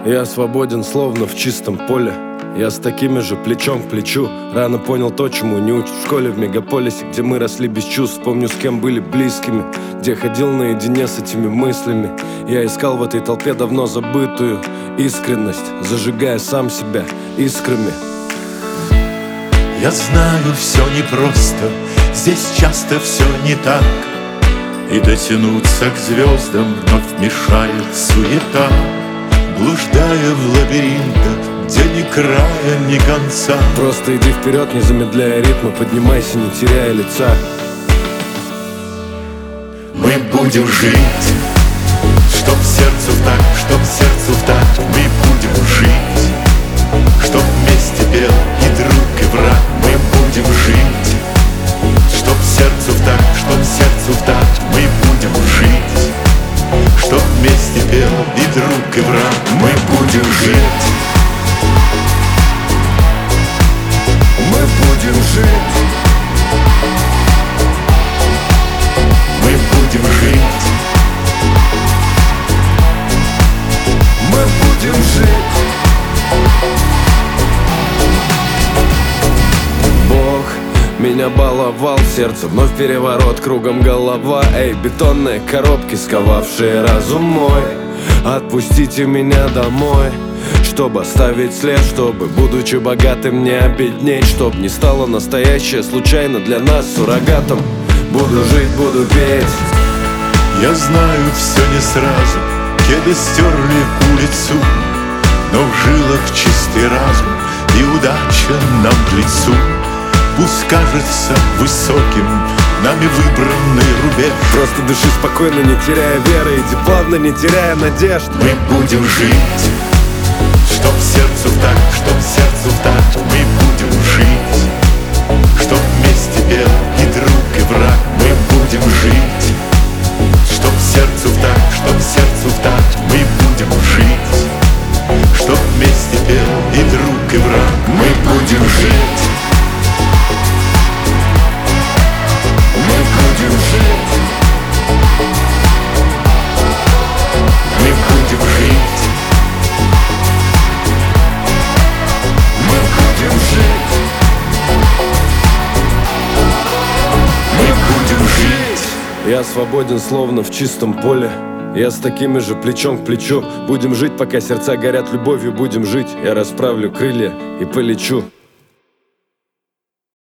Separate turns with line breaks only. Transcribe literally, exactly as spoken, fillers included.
Я свободен, словно в чистом поле. Я с такими же плечом к плечу. Рано понял то, чему не учат в школе. В мегаполисе, где мы росли без чувств. Помню, с кем были близкими, где ходил наедине с этими мыслями. Я искал в этой толпе давно забытую искренность, зажигая сам себя искрами.
Я знаю, все непросто, здесь часто все не так. И дотянуться к звездам вновь мешает суета. Блуждая в лабиринтах, где ни края, ни конца.
Просто иди вперед, не замедляя ритма, поднимайся, не теряя лица.
Мы будем жить, чтоб сердцу в такт, чтоб сердцу в такт. Мы будем жить, чтоб вместе пел и друг, и враг. Мы будем жить, чтоб сердцу в такт, чтоб сердцу в такт. Мы будем жить, чтоб вместе пел и друг, и враг. Мы будем жить,
мы будем жить,
мы будем жить,
мы будем жить. Бог меня баловал, сердце вновь переворот, кругом голова. Эй, бетонные коробки, сковавшие разум мой. Отпустите меня домой, чтобы оставить след, чтобы, будучи богатым, не обеднеть, чтоб не стало настоящее случайно для нас суррогатом. Буду жить, буду петь.
я знаю, все не сразу. Кеды стерли улицу, но в жилах чистый разум, и удача нам к лицу. Пусть кажется высоким нами выбранный рубеж.
Просто дыши спокойно, не теряя веры, иди плавно, не теряя надежд.
Мы будем жить, чтоб сердцу в такт, чтоб сердцу в такт. Мы будем жить, чтоб вместе пел и друг, и враг. Мы будем жить, чтоб сердцу в такт, чтоб сердцу в такт. Мы будем жить, чтоб вместе пел и друг, и враг. Мы будем жить,
Мы будем жить,
мы будем жить,
мы будем жить,
мы будем жить.
Я свободен, словно в чистом поле. Я с такими же плечом к плечу. Будем жить, пока сердца горят любовью. Будем жить, я расправлю крылья и полечу.